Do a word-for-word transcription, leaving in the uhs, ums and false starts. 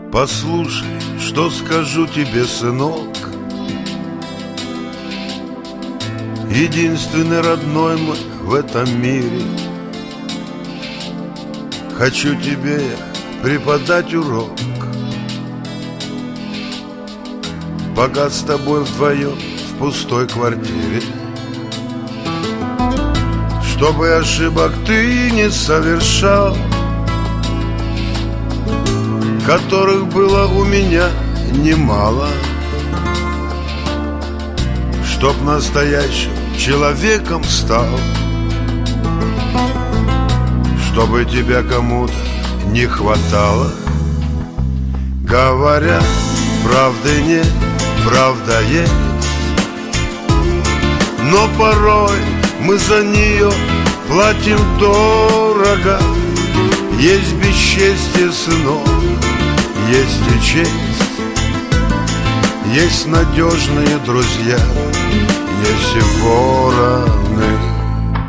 Послушай, что скажу тебе, сынок. Единственный родной мой в этом мире. Хочу тебе преподать урок. Пока с тобой вдвоем в пустой квартире, чтобы ошибок ты не совершал, которых было у меня немало. Чтоб настоящим человеком стал, чтобы тебя кому-то не хватало. Говорят, правды нет, правда есть, но порой мы за нее платим дорого. Есть бесчестье, сынок, есть и честь, есть надежные друзья, есть и воры.